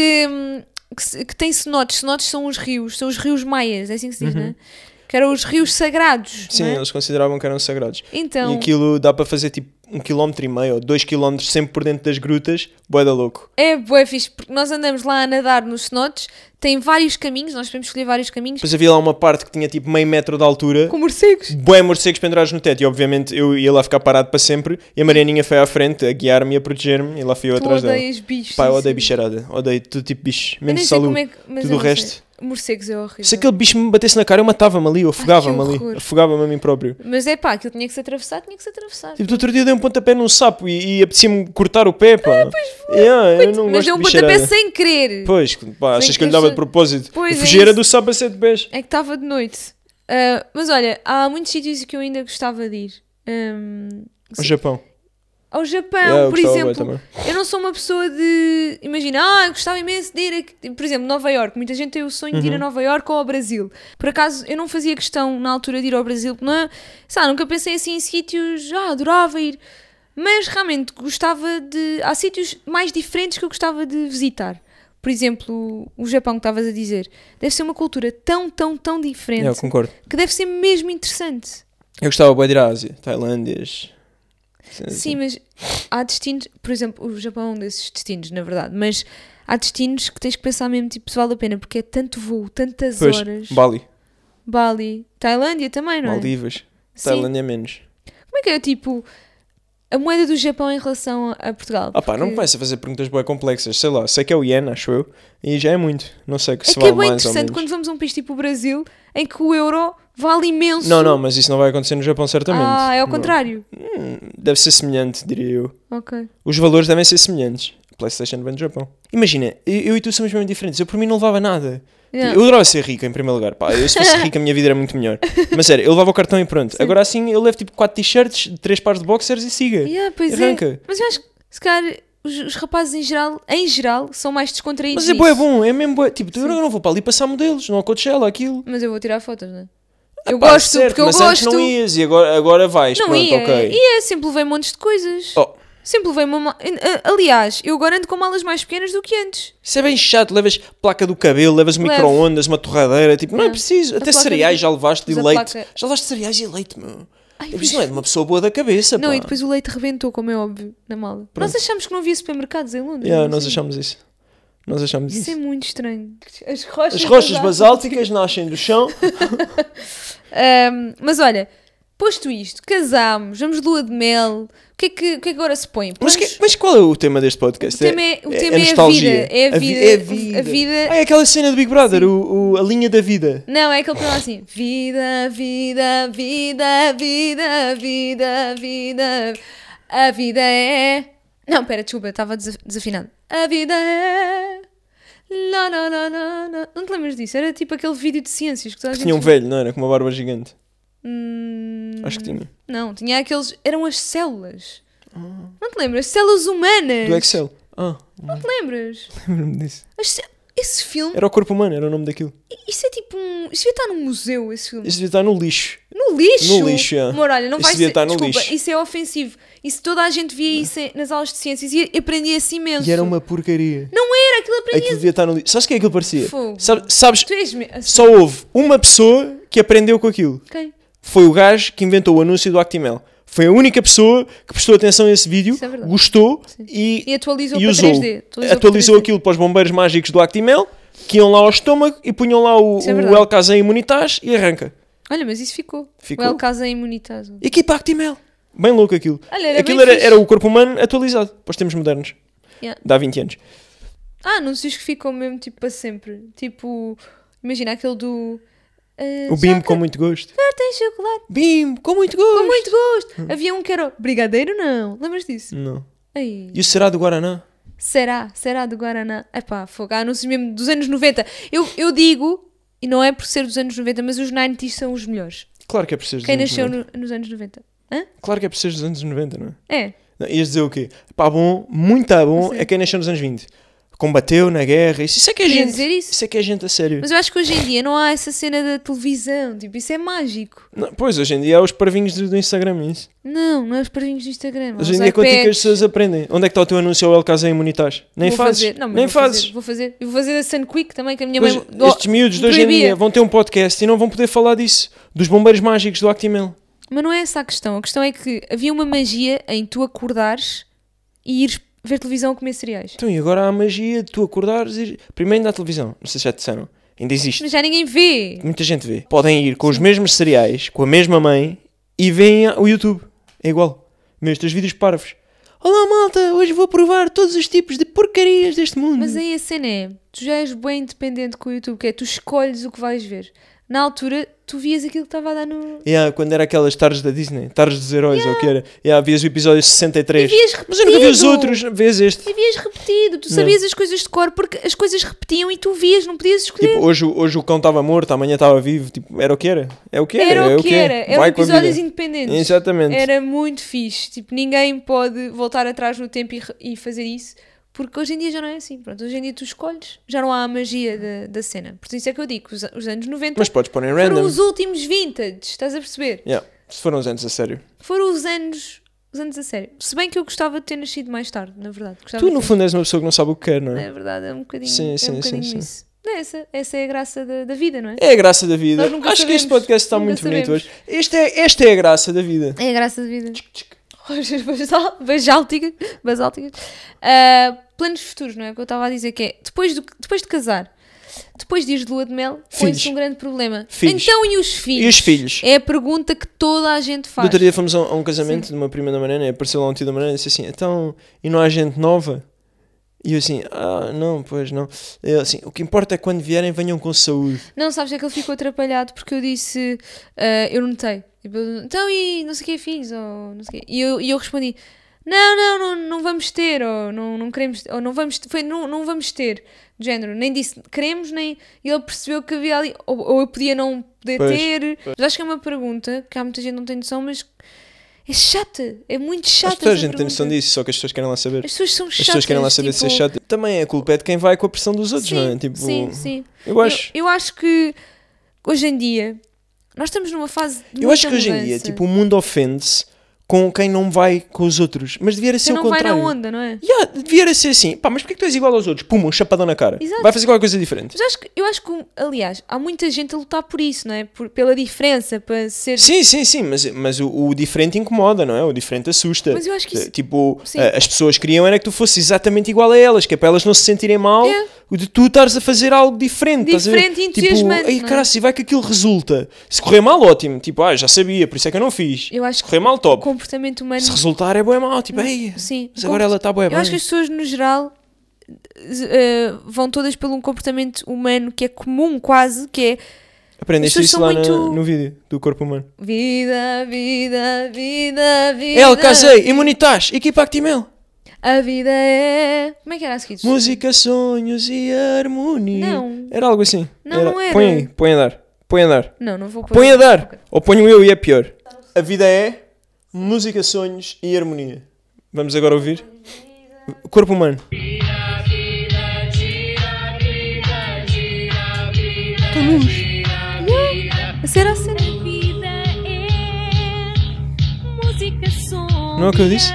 Que tem cenotes. Cenotes são os rios maias, é assim que se diz, não é? Que eram os rios sagrados. Sim, é? Eles consideravam que eram sagrados. Então, e aquilo dá para fazer tipo 1,5 km ou 2 km sempre por dentro das grutas, bué da louco. É bué fixe, porque nós andamos lá a nadar nos cenotes, tem vários caminhos, nós podemos escolher vários caminhos. Depois havia lá uma parte que tinha tipo meio metro de altura. Com morcegos. Bué morcegos pendurados no teto e obviamente eu ia lá ficar parado para sempre e a Marianinha foi à frente a guiar-me e a proteger-me e lá fui eu atrás dela. Tu odeias bichos. Pá, eu odeio bicharada, odeio todo tipo de bicho, menos salu, tudo o resto. Morcegos é horrível. Se aquele bicho me batesse na cara eu matava-me ali, eu afogava-me ali, afogava-me a mim próprio. Mas é pá, aquilo tinha que se atravessar. Tipo, outro dia eu dei um pontapé num sapo e apetecia-me cortar o pé, pá. Eu não mas gosto deu de um pontapé sem querer. Pois, pá, achas que eu lhe dava de propósito? Pois, eu fugia do sapo a 7 pés. É que estava de noite. Mas olha, há muitos sítios que eu ainda gostava de ir. Ao Japão. Ao Japão, por exemplo, eu não sou uma pessoa de... Imagina, eu gostava imenso de ir por exemplo, Nova Iorque. Muita gente tem o sonho de ir a Nova Iorque ou ao Brasil. Por acaso, eu não fazia questão na altura de ir ao Brasil, não é? Nunca pensei assim em sítios, adorava ir. Mas realmente gostava de... Há sítios mais diferentes que eu gostava de visitar. Por exemplo, o Japão que estavas a dizer. Deve ser uma cultura tão diferente. Eu concordo. Que deve ser mesmo interessante. Eu gostava de ir à Ásia, Tailândias... Sim, mas há destinos, por exemplo, o Japão é um desses destinos, na verdade, mas há destinos que tens que pensar mesmo, tipo, se vale a pena, porque é tanto voo, tantas horas. Bali, Tailândia também, não é? Maldivas, Tailândia é menos. Como é que é, tipo, a moeda do Japão em relação a Portugal? Porque... não me começa a fazer perguntas bem complexas, sei lá, sei que é o Yen, acho eu, e já é muito, não sei que se vale mais ou menos. É que é bem interessante quando vamos a um país tipo o Brasil, em que o euro vale imenso. Não, mas isso não vai acontecer no Japão certamente. É ao contrário. Deve ser semelhante, diria eu. Ok. Os valores devem ser semelhantes. A PlayStation vem do Japão. Imagina, eu e tu somos mesmo diferentes. Eu por mim não levava nada. Yeah. Eu adorava ser rico em primeiro lugar. Pá, eu se fosse rico a minha vida era muito melhor. Mas sério, eu levava o cartão e pronto. Sim. Agora assim eu levo tipo 4 t-shirts, 3 pares de boxers e siga. Pois arranca. Mas eu acho que se calhar os rapazes em geral são mais descontraídos. Mas é bom, é mesmo bué. Tipo, eu não vou para ali passar modelos, não há Coachella, aquilo. Mas eu vou tirar fotos, não é? Eu gosto, certo, porque eu mas gosto. Antes não ias e agora vais, não pronto, ia, ok. Sempre levei montes de coisas. Oh. Sempre levei aliás, eu agora ando com malas mais pequenas do que antes. Isso é bem chato, levas placa do cabelo, levas micro-ondas, uma torradeira, tipo, não é preciso. Até cereais já levaste de leite. Já levaste cereais e leite, meu. Isso não é de uma pessoa boa da cabeça, não, pá. E depois o leite rebentou, como é óbvio, na mala. Pronto. Nós achámos que não havia supermercados em Londres. Nós achámos isso. Isso é muito estranho. As rochas basálticas nascem do chão. Mas olha, posto isto, casámos, vamos de lua de mel, o que é que agora se põe? Mas qual é o tema deste podcast? O tema é a vida. É a vida. É aquela cena do Big Brother, a linha da vida. Não, é aquele que fala assim: vida, vida, vida, vida, vida, vida. A vida é. Não, pera, desculpa, estava desafinado. A vida é. Não te lembras disso? Era tipo aquele vídeo de ciências que tinha um velho, não era? Com uma barba gigante. Acho que tinha. Não, tinha aqueles. Eram as células. Não te lembras? Células humanas. Do Excel. Não te lembras? Lembro-me disso. Esse filme. Era o corpo humano, era o nome daquilo. Isso é tipo Isso devia estar num museu, esse filme. Isso devia estar no lixo. No lixo? No lixo, é. Amor, olha, não vai ser. Desculpa, lixo. Isso é ofensivo. Isso toda a gente via isso nas aulas de ciências e aprendia-se imenso. E era uma porcaria. Não era, aquilo aprendia. Aquilo devia estar no lixo. Sabes o que é que aquilo parecia? Fogo. Sabes, tu és assim. Só houve uma pessoa que aprendeu com aquilo. Quem? Foi o gajo que inventou o anúncio do Actimel. Foi a única pessoa que prestou atenção a esse vídeo, gostou e atualizou e para usou. 3D. Atualizou aquilo para os bombeiros mágicos do Actimel, que iam lá ao estômago e punham lá o El-Casein Imunitas e arranca. Olha, mas isso ficou. O El-Casein Imunitas. Equipa Actimel. Bem louco aquilo. Olha, Aquilo bem era o corpo humano atualizado para os tempos modernos. Yeah. Dá 20 anos. Há anúncios que ficam mesmo tipo para sempre. Tipo, imagina aquele do... O Bimbo com muito gosto. Tem chocolate. Bimbo com muito gosto. Com muito gosto. Havia um que era brigadeiro, não. Lembras disso? Não. Ai. E o será do Guaraná? Será do Guaraná. Epá, fogo, há anúncios mesmo dos anos 90. Eu digo, e não é por ser dos anos 90, mas os 90s são os melhores. Claro que é por ser dos Quem anos nasceu 90. nos anos 90? Hã? Claro que é por ser dos anos 90, não é? É. Não, ias dizer o quê? Pá, bom, muito bom Sim. é quem nasceu nos anos 20. Combateu na guerra, isso é que é Queria gente. dizer isso. Isso é que é gente a sério. Mas eu acho que hoje em dia não há essa cena da televisão. Tipo, isso é mágico. Não, pois, hoje em dia há os parvinhos do Instagram, isso. Não é os parvinhos do Instagram. Hoje em dia é contigo que as pessoas aprendem. Onde é que está o teu anúncio ao LKZ Imunitas? Nem Vou fazes. fazer. Não, mas Nem vou fazes. Vou fazer. Eu vou fazer a Sun Quick também, que a minha Pois, mãe... estes miúdos de hoje em dia vão ter um podcast e não vão poder falar disso. Dos bombeiros mágicos do Actimel. Mas não é essa a questão. A questão é que havia uma magia em tu acordares e ires ver televisão a comer cereais. Então, e agora há a magia de tu acordares e... Primeiro ainda há televisão. Não sei se já te disseram. Ainda existe. Mas já ninguém vê. Muita gente vê. Podem ir com os mesmos cereais, com a mesma mãe e veem o YouTube. É igual. Meus teus vídeos parvos. Olá malta, hoje vou provar todos os tipos de porcarias deste mundo. Mas aí a cena é, tu já és bem independente com o YouTube, que é, tu escolhes o que vais ver. Na altura, tu vias aquilo que estava a dar no... Quando era aquelas tardes da Disney, tardes dos heróis, ou o que era. Vias o episódio 63. E vias repetido. Mas eu nunca vi os outros, vês este. E vias repetido, tu sabias as coisas de cor, porque as coisas repetiam e tu vias, não podias escolher. Tipo, hoje o cão estava morto, amanhã estava vivo. Tipo, era o que era. É o que era. Era o que era. Eram Vai com a episódios vida. independentes. Exatamente. Era muito fixe. Tipo, ninguém pode voltar atrás no tempo e fazer isso. Porque hoje em dia já não é assim. Pronto, hoje em dia tu escolhes. Já não há a magia da cena. Por isso é que eu digo, os anos 90 Mas podes pôr em foram random. os últimos vintage. Estás a perceber? Se foram os anos a sério. Foram os anos a sério. Se bem que eu gostava de ter nascido mais tarde, na verdade. Tu, no fundo, és uma pessoa que não sabe o que quer, não é? É verdade, é um bocadinho, Sim, é um bocadinho sim. isso. Essa é a graça da vida, não é? É a graça da vida. Nós nunca Acho que este sabemos. podcast está Nunca muito bonito sabemos. hoje. Esta é a graça da vida. É a graça da vida. Rojas basálticas. Planos futuros, não é? O que eu estava a dizer que é, depois de casar, depois de ir de lua de mel, põe-se um grande problema. Filhos. Então e os filhos? E os filhos? É a pergunta que toda a gente Do faz. outro dia fomos a um casamento de uma prima da Mariana, e apareceu lá um tio da Mariana e disse assim, então, e não há gente nova? E eu assim, não, pois não. Eu assim, o que importa é que quando vierem venham com saúde. Não, sabes, é que ele ficou atrapalhado porque eu disse, eu notei, tipo, então e não sei o que é filhos, ou não sei o quê. E eu respondi, não vamos ter, ou não queremos, ou não vamos, não vamos ter, de género, nem disse queremos, nem, e ele percebeu que havia ali, ou eu podia não poder ter. Mas acho que é uma pergunta, que há muita gente que não tem noção, mas é chata, é muito chata. Acho que toda a essa gente tem pergunta. noção disso, só que as pessoas querem lá saber. As pessoas são chatas. As pessoas querem lá saber se é chato. Também a culpa é de quem vai com a pressão dos outros, Sim, não é? Tipo, sim. Eu acho. Eu acho que hoje em dia nós estamos numa fase de Eu acho que muita hoje em dia, mudança. tipo, o mundo ofende-se com quem não vai com os outros. Mas devia ser Você o não contrário. vai na onda, não é? Devia ser assim. Pá, mas porquê que tu és igual aos outros? Puma, um chapadão na cara. Exato. Vai fazer qualquer coisa diferente. Mas eu acho que, aliás, há muita gente a lutar por isso, não é? Pela diferença, para ser... Sim, mas o diferente incomoda, não é? O diferente assusta. Mas eu acho que isso... Tipo, Sim. as pessoas queriam era que tu fosses exatamente igual a elas, que é para elas não se sentirem mal de tu estares a fazer algo diferente. Diferente e entusiasmante, Tipo, ai, não é? cara, se vai que aquilo resulta. Se correr mal, ótimo. Tipo, já sabia, por isso é que eu não fiz. Eu acho Se correr mal, o top. comportamento humano... Se resultar, é bom, é mal. Tipo, ei, Sim. mas agora ela está boa, é bem. Eu acho que as pessoas, no geral, vão todas pelo um comportamento humano que é comum, quase, que é... Aprendeste as isso pessoas lá são muito- no vídeo do corpo humano. Vida. Casei, Imunitas, equipa Actimel. A vida é... Como é que era a seguir? Música, sonhos e harmonia. Não. Era algo assim. Não era. Põe aí, põe a dar. Não vou pôr. Põe a dar. Ou ponho eu e é pior. A vida é música, sonhos e harmonia. Vamos agora ouvir? Corpo humano. A ser a cena. Não é o que eu disse?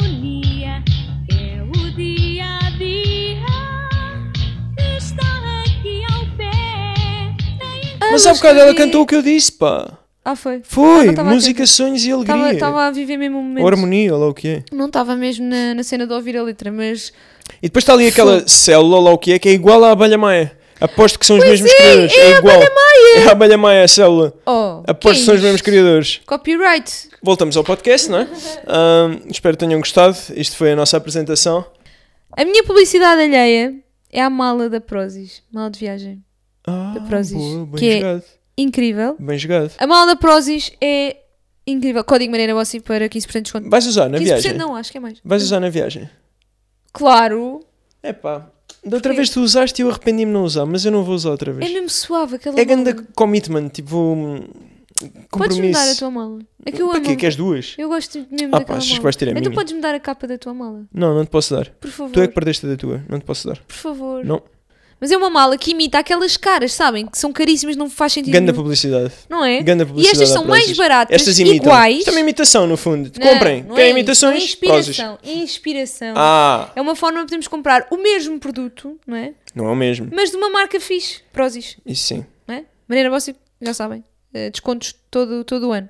Mas há bocado ela cantou o que eu disse, pá. Foi. Foi, Estava música, sonhos e alegria. Estava a viver mesmo um momento. Ou harmonia, ou lá o que é. Não estava mesmo na cena de ouvir a letra, mas... E depois está ali aquela célula, lá o que é igual à abelha maia. Aposto que são os Pois mesmos criadores. É igual. É a Abelha Maia, a célula. Oh, Aposto que são os mesmos criadores. Copyright. Voltamos ao podcast, não é? Espero que tenham gostado. Isto foi a nossa apresentação. A minha publicidade alheia é a mala da Prozis. Mala de viagem. Da Prozis. Boa, bem que jogado. é incrível. Bem jogado. A mala da Prozis é incrível. Código Maneira Bossi para 15% de desconto. Vais usar na 15% viagem? não, acho que é mais. Vais usar na viagem? Claro. Epá, da outra vez tu usaste e eu arrependi-me de não usar, mas eu não vou usar outra vez. É mesmo suave aquela É mala. grande commitment, tipo, Podes me dar a compromisso. tua mala? É que eu Para amo. quê? Queres duas? Eu gosto mesmo Ah daquela pá, achas mala. que vais ter a Então minha? podes-me dar a capa da tua mala? Não, não te posso dar. Por favor. Tu é que perdeste a da tua, não te posso dar. Por favor. Não. Mas é uma mala que imita aquelas caras, sabem? Que são caríssimas, não faz sentido Ganda nenhum. publicidade. Não é? Ganda E publicidade. estas são à mais Prozis. baratas, Estas imitam. iguais. Isto é uma imitação, no fundo. Não, Comprem. não Querem é imitações? isso, Prozis. inspiração. Ah, É uma forma de podermos comprar o mesmo produto, não é? não é o mesmo. Mas de uma marca fixe. Prozis, Isso sim. não é? Maneira Bossi, já sabem. Descontos todo o ano.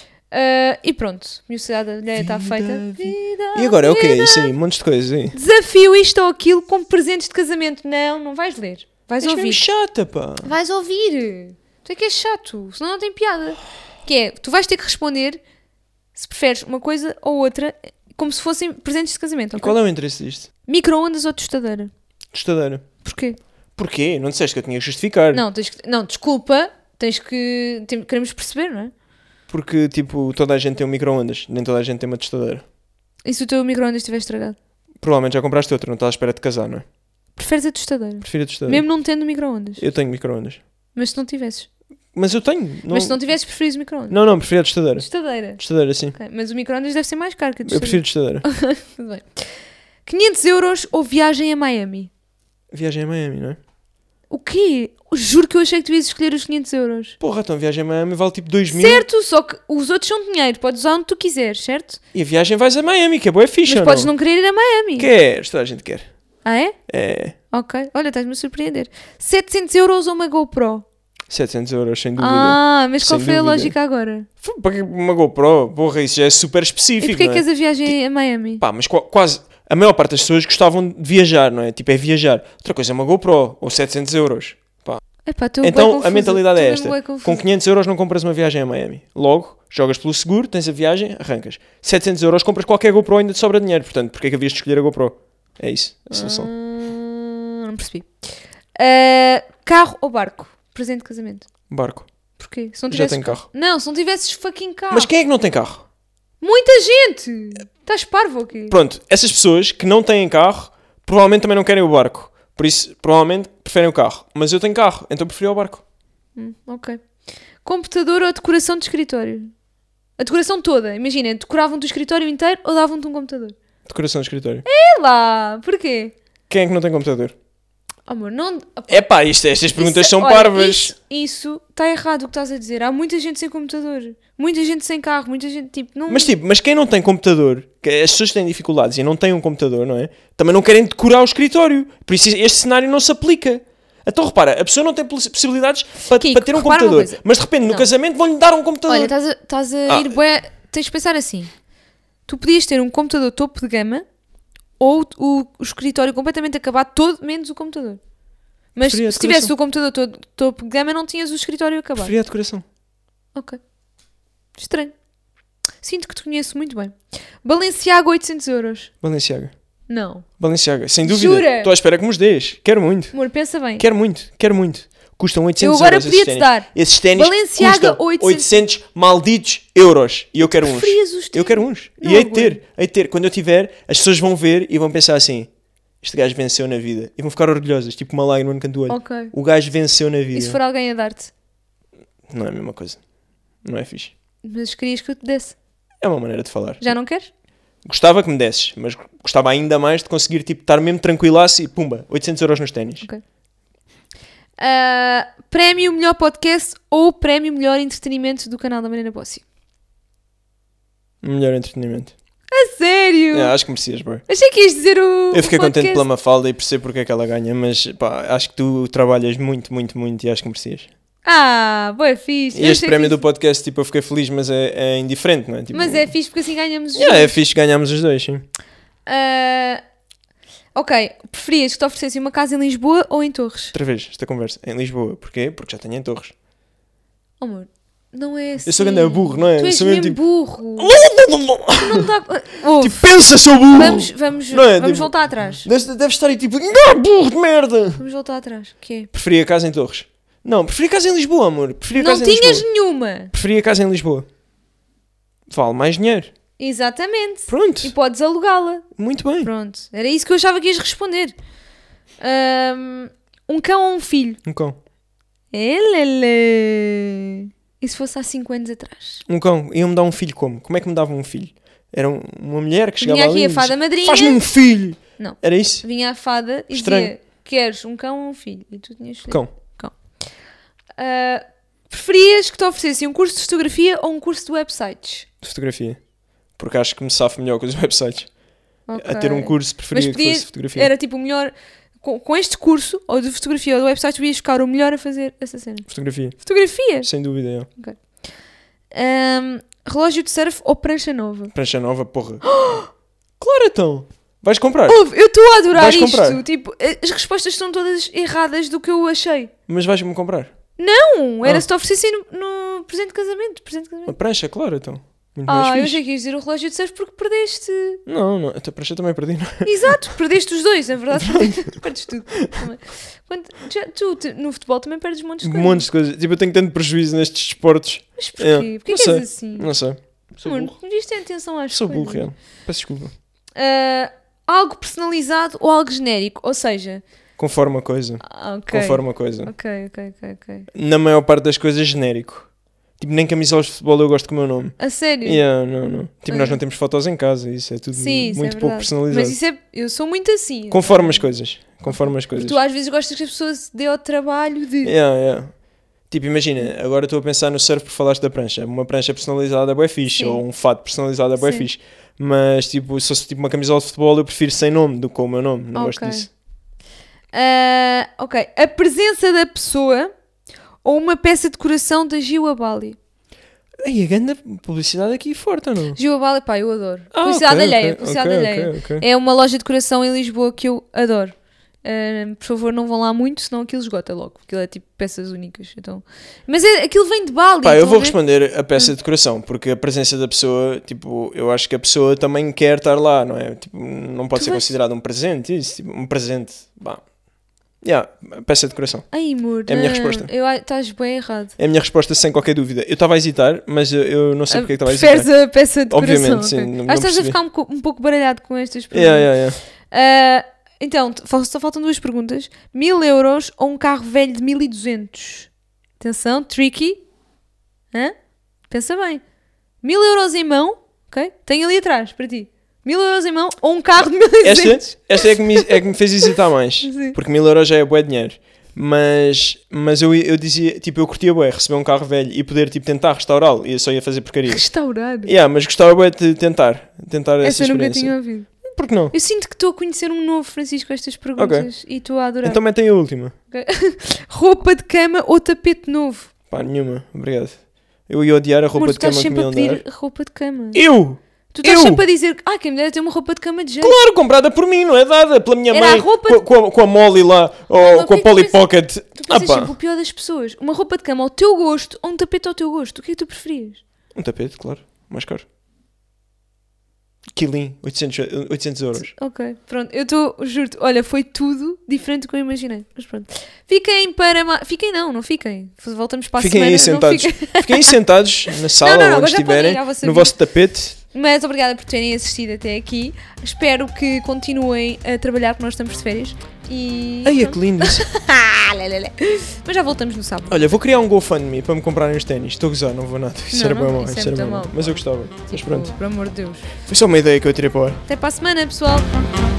E pronto. Minha sociedade alheia está feita. E agora, é o quê? Isso aí, montes de coisas aí. Desafio isto ou aquilo como presentes de casamento. Não vais ler. Vais És ouvir. mesmo chata, pá. Vais ouvir. Tu é que és chato, senão não tem piada. Que é, tu vais ter que responder se preferes uma coisa ou outra como se fossem presentes de casamento. E Okay? qual é o interesse disto? Micro-ondas ou tostadeira? Tostadeira. Porquê? Porquê? Não disseste que eu tinha que justificar. Não, desculpa. Queremos perceber, não é? Porque, tipo, toda a gente tem um micro-ondas. Nem toda a gente tem uma tostadeira. E se o teu micro-ondas estiver estragado? Provavelmente já compraste outra, não estás à espera de casar, não é? Preferes a tostadeira? Prefiro a tostadeira. Mesmo não tendo micro-ondas? Eu tenho micro-ondas. Mas se não tivesses? Mas eu tenho. Não... Mas se não tivesses, preferias o micro-ondas? Não, prefiro a tostadeira. Tostadeira. Tostadeira, sim. Ok, mas o micro-ondas deve ser mais caro que a Eu tostadeira. prefiro tostadeira. Tudo bem. 500 euros ou viagem a Miami? Viagem a Miami, não é? O quê? Juro que eu achei que tu ias escolher os 500 euros. Porra, então a viagem a Miami vale tipo 2 mil. Certo, só que os outros são dinheiro. Podes usar onde tu quiseres, certo? E a viagem vais a Miami, que é boa ficha, Mas ou podes não querer ir a Miami. Queres, toda a gente quer. Ah, é? É. Ok. Olha, estás-me a surpreender. 700 euros ou uma GoPro? 700 euros, sem dúvida. Ah, mas qual Sem foi a dúvida. lógica agora? Para que uma GoPro? Porra, isso já é super E específico, porquê não que é? és a viagem a Miami? Pá, mas quase... A maior parte das pessoas gostavam de viajar, não é? Tipo, é viajar. Outra coisa é uma GoPro, ou 700 euros. Pá. Epá, estou bué Então, confusa. a mentalidade é Estou esta. mesmo bué confusa. Com 500 euros não compras uma viagem a Miami. Logo, jogas pelo seguro, tens a viagem, arrancas. 700 euros compras qualquer GoPro, ainda te sobra dinheiro. Portanto, porque é que havias de escolher a GoPro? É isso, a solução. Não percebi. Carro ou barco? Presente de casamento. Barco. Porquê? Se não Já tivesses tenho carro. Não, se não tivesses fucking carro. Mas quem é que não tem carro? Muita gente! Estás parvo ou quê? Pronto, essas pessoas que não têm carro, provavelmente também não querem o barco. Por isso, provavelmente preferem o carro. Mas eu tenho carro, então preferi o barco. Ok. Computador ou decoração de escritório? A decoração toda. Imagina, decoravam-te o escritório inteiro ou davam-te um computador? Decoração de escritório. Sei lá! Porquê? Quem é que não tem computador? Amor, não... Epá, estas perguntas são olha, parvas. Isso está errado o que estás a dizer. Há muita gente sem computador. Muita gente sem carro. Muita gente, tipo... Não... Mas quem não tem computador, que as pessoas têm dificuldades e não têm um computador, não é? Também não querem decorar o escritório. Por isso este cenário não se aplica. Então repara, a pessoa não tem possibilidades para Kiko, ter um repara uma computador. coisa. Mas de repente no Não. casamento vão-lhe dar um computador. Olha, estás a ir bué... Tens de pensar assim. Tu podias ter um computador topo de gama ou o escritório completamente acabado, todo menos o computador. Mas Preferia a se tivesse decoração. o computador todo topo de gama, não tinhas o escritório acabado. Preferia a decoração. Ok. Estranho. Sinto que te conheço muito bem. Balenciaga 800 euros. Balenciaga. Não. Balenciaga, sem dúvida. Jura? Estou à espera que me os dês. Quero muito. Amor, pensa bem. Quero muito. Custam 800 Eu agora euros esses podia-te ténis. dar. Esses ténis Balenciaga, custam 800 800 malditos euros. E eu quero uns. Preferias os Eu ténis? quero uns. Não E hei de aguento. ter. Quando eu tiver, as pessoas vão ver e vão pensar assim: este gajo venceu na vida. E vão ficar orgulhosas, tipo uma lágrima no canto do olho. Ok. O gajo venceu na vida. E se for alguém a dar-te? Não é a mesma coisa. Não é fixe. Mas querias que eu te desse. É uma maneira de falar. Já não queres? Gostava que me desses, mas gostava ainda mais de conseguir tipo, estar mesmo tranquilaço e pumba, 800 euros nos ténis. Ok. Prémio Melhor Podcast ou Prémio Melhor Entretenimento do canal da Maneira Bossi? Melhor entretenimento. A sério? Acho que merecias, bro. Achei que ias dizer o Eu fiquei o contente podcast. pela Mafalda e percebo porque é que ela ganha, mas pá, acho que tu trabalhas muito e acho que merecias. Boa, fixe. E Eu este achei prémio fixe. do podcast, tipo, eu fiquei feliz, mas é indiferente, não é? Tipo, Mas é fixe porque assim ganhamos os yeah, é dois. fixe, ganhámos os dois, sim. Ok, preferias que te oferecessem uma casa em Lisboa ou em Torres? Outra vez, esta conversa. Em Lisboa. Porquê? Porque já tenho em Torres. Oh, amor, não é assim. Eu sou grande burro, não é? Tu és sou mesmo tipo... burro. Não dá... Tipo, pensa, seu burro! Vamos tipo, voltar atrás. Deve estar aí tipo, não, burro de merda! Vamos voltar atrás. O quê? Preferia casa em Torres. Não, preferia casa em Lisboa, amor. Preferia Não casa em tinhas Lisboa. nenhuma. Preferia casa em Lisboa. Vale mais dinheiro. Exatamente. Pronto. E podes alugá-la. Muito bem. Pronto. Era isso que eu achava que ias responder. Um cão ou um filho? Um cão. Elele. E se fosse há 5 anos atrás? Um cão. Iam-me dar um filho como? Como é que me davam um filho? Era uma mulher que chegava Vinha ali aqui a e fada dizia, madrinha. faz-me um filho. Não. Era isso? Vinha a fada e Estranho. dizia, queres um cão ou um filho? E tu tinhas filho. Cão. Preferias que te oferecessem um curso de fotografia ou um curso de websites? De fotografia. Porque acho que me safo melhor com os websites. Ok. A ter um curso, preferia Mas que fosse fotografia. era tipo o melhor... Com este curso, ou de fotografia ou de websites, tu ias ficar o melhor a fazer essa cena. Fotografia. Fotografia? Sem dúvida, é. Relógio de surf ou prancha nova? Prancha nova, porra. Claro, então. Vais comprar. Ouve, eu estou a adorar Vais isto. comprar? Tipo, as respostas são todas erradas do que eu achei. Mas vais-me comprar. Não, era se te oferecessem no presente de casamento. Uma prancha, claro, então. Muito Eu mais fixe. achei que ias dizer o relógio de surf porque perdeste. Não. A prancha também perdi, não é? Exato, perdeste os dois, na verdade. Perdes tudo. Também. Tu no futebol também perdes montes de coisas. Montes de coisas. Tipo, eu tenho tanto prejuízo nestes esportes. Mas porquê? Porquê Não que sei. és assim? Não sei. Sou Mano, burro. não devias ter atenção às Sou coisas. burro, real. Peço desculpa. Algo personalizado ou algo genérico? Ou seja... Conforme a coisa. Ok. Conforme a coisa. Ok. Na maior parte das coisas, genérico. Tipo, nem camisolas de futebol eu gosto com o meu nome. A sério? Não. Tipo, nós não temos fotos em casa. Isso é tudo Sim, isso muito é pouco verdade. personalizado. Mas isso é... Eu sou muito assim. Conforme as coisas. Conforme as coisas. Tu às vezes gostas que as pessoas se dê ao trabalho de... Tipo, imagina, agora estou a pensar no surf porque falaste da prancha. Uma prancha personalizada é bué fixe, Sim. ou um fato personalizado é bué Sim. fixe. Mas, tipo, se fosse tipo uma camisola de futebol, eu prefiro sem nome do que com o meu nome. Não gosto disso. Ok. A presença da pessoa ou uma peça de decoração da Giua Bali? Ai, a grande publicidade aqui forte, ou não? Giua Bali, pá, eu adoro. Publicidade alheia. Ok. É uma loja de decoração em Lisboa que eu adoro. Por favor, não vão lá muito, senão aquilo esgota logo. Aquilo é tipo peças únicas. Então... Mas aquilo vem de Bali. Pá, eu vou ver? responder a peça de decoração, porque a presença da pessoa, tipo, eu acho que a pessoa também quer estar lá, não é? Tipo, não pode ser considerado um presente, isso, tipo, um presente, a peça de decoração. Ai, amor, É a minha resposta. Estás bem errado. É a minha resposta sem qualquer dúvida. Eu estava a hesitar, mas eu não sei porque é que estava a hesitar. Preferes a peça de decoração? Obviamente, sim, okay. não Acho que estás a percebi. ficar um pouco baralhado com estas perguntas. Então, só faltam 2 perguntas. 1.000 euros ou um carro velho de 1.200? Atenção, tricky. Pensa bem. 1.000 euros em mão, ok? Tenho ali atrás, para ti. 1.000 euros em mão ou um carro de 1.200? Esta é que me fez hesitar mais. Sim. Porque 1.000 euros já é bué dinheiro. Mas eu dizia, tipo, eu curtia bué receber um carro velho e poder, tipo, tentar restaurá-lo. E eu só ia fazer porcaria. Restaurar? Mas gostava bué de tentar essa Essa eu nunca experiência. tinha ouvido. Por que não? Eu sinto que estou a conhecer um novo Francisco com estas perguntas e estou a adorar. Então metem a última. Roupa de cama ou tapete novo? Pá, nenhuma. Obrigado. Eu ia odiar a roupa Amor, de cama tu que estás me sempre a iam pedir dar. roupa de cama. Eu! Tu estás sempre a dizer que a mulher tem uma roupa de cama de jeito. Claro, comprada por mim, não é dada pela minha Era mãe. a roupa Com a Molly lá, ou não, com a que Polly tu pensas- Pocket. Tu pensas sempre o pior das pessoas. Uma roupa de cama ao teu gosto ou um tapete ao teu gosto. O que é que tu preferias? Um tapete, claro. Mais caro. Quilinho, 800 euros. Ok, pronto. Eu estou, juro-te, olha, foi tudo diferente do que eu imaginei. Mas pronto. Fiquem para... Fiquem não fiquem. Voltamos para a Fiquem semana. aí sentados. Fiquem aí sentados na sala, Não, onde agora já estiverem, podem ir à vossa no vida. vosso tapete. Mas obrigada por terem assistido até aqui. Espero que continuem a trabalhar, porque nós estamos de férias. E... Ai, é que lindo isso. Mas já voltamos no sábado. Olha, vou criar um GoFundMe para me comprarem os ténis. Estou a gozar, não vou nada. Isso Não, era não, bem mau. isso é Isso era muito bem mau. mau. Mas eu gostava. Mas Tipo, pronto. por amor de Deus. Foi só uma ideia que eu tirei para o ar. Até para a semana, pessoal.